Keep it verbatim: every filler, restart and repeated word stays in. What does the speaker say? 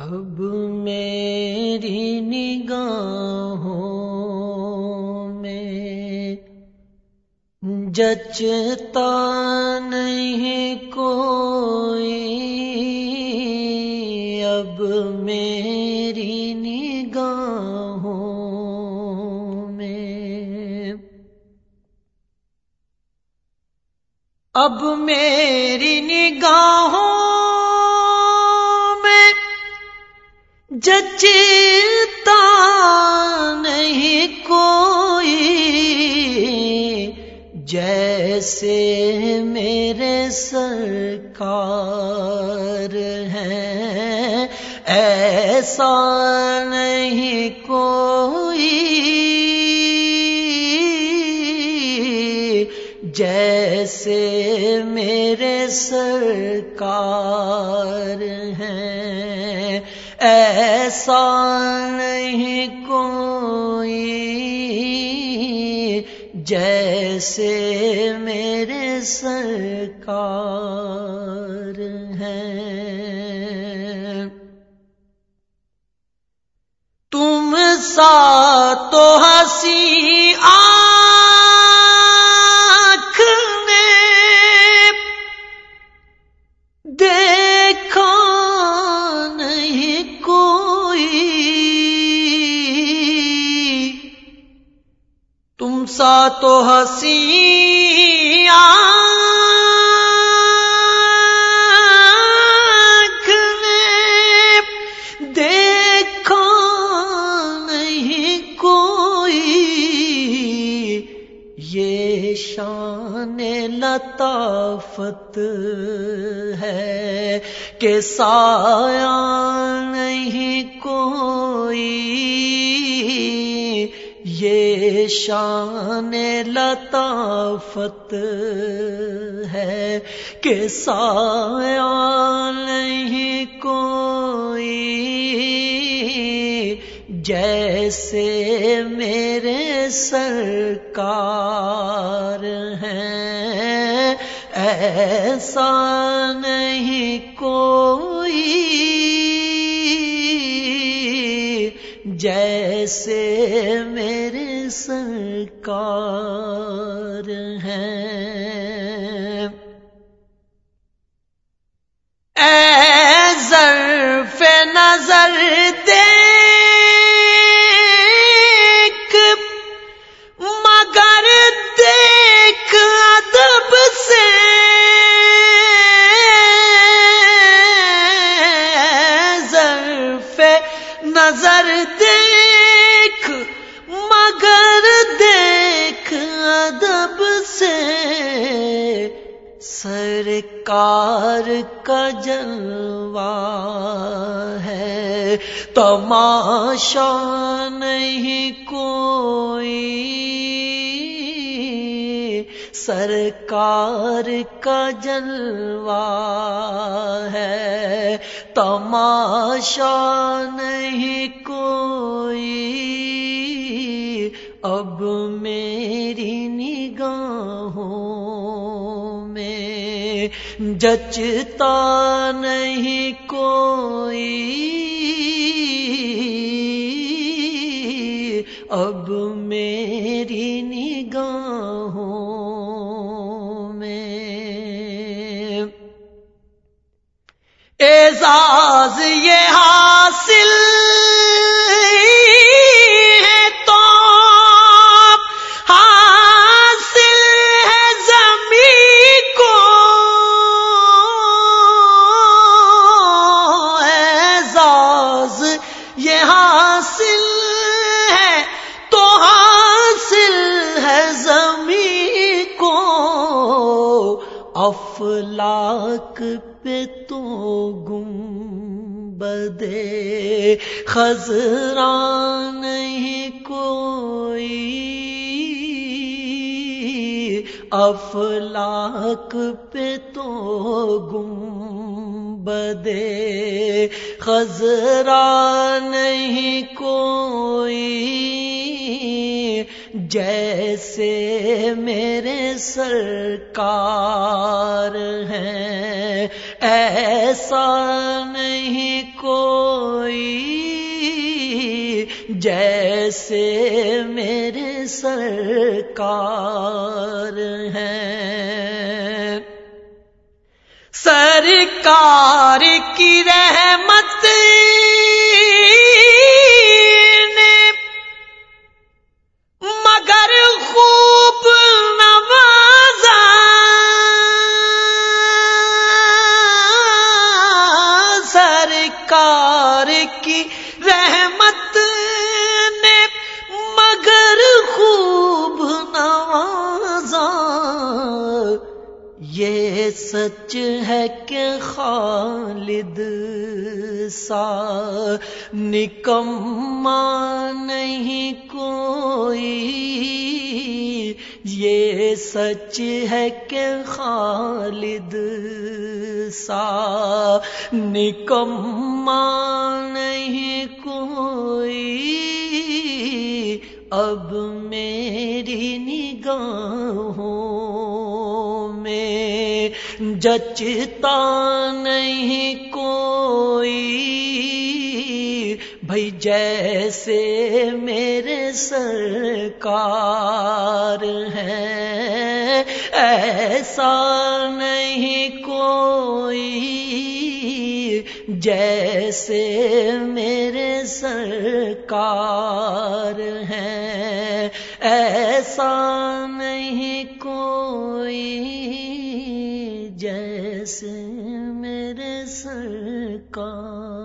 اب میری نگاہوں میں جچتا نہیں کوئی، اب میری نگاہوں میں، اب میری نگاہوں جچتا نہیں کوئی، جیسے میرے سرکار ہیں ایسا نہیں کوئی، جیسے میرے سرکار ہیں ایسا نہیں کوئی، جیسے میرے سرکار ہیں۔ تم سا تو ہنسی آنکھ نے دیکھا تم سا تو ہنسی آنکھ نے دیکھا نہیں کوئی، یہ شان لطافت ہے کہ سایہ نہیں کوئی، یہ شان لطافت ہے کہ سایہ نہیں کوئی، جیسے میرے سرکار ہیں ایسا نہیں کوئی، جیسے میرے سرکار ہیں۔ اے ظرف نظر دیکھ مگر دیکھ ادب سے، ظرف نظر دیکھ مگر دیکھ ادب سے، سرکار کا جلوہ ہے تماشا نہیں کوئی، سرکار کا جلوہ ہے تماشا نہیں کوئی، اب میری نگاہوں میں جچتا نہیں کوئی، اب میری نگاہوں میں اعزاز یہ حاصل ہے تو حاصل ہے زمین کو، اعزاز یہ حاصل ہے تو حاصل ہے زمین کو، افلاک پہ تو گنبدے خضرا نہیں کوئی، افلاک پہ تو گنبدے خضرا نہیں کوئی، جیسے میرے سرکار ہیں ایسا نہیں کوئی، جیسے میرے سرکار ہیں۔ سرکار کی رحمت نے مگر خوب نوازا، سرکار کی رحمت نے مگر خوب نوازا۔ یہ سچ ہے کہ خالد سا نکما نہیں کوئی، یہ سچ ہے کہ خالد سا نکما نہیں کوئی۔ اب میری نگاہوں میں جچتا نہیں کوئی، بھئی جیسے میرے سرکار ہیں ایسا نہیں کوئی، جیسے میرے سرکار ہیں ایسا نہیں کوئی، جیسے میرے سرکار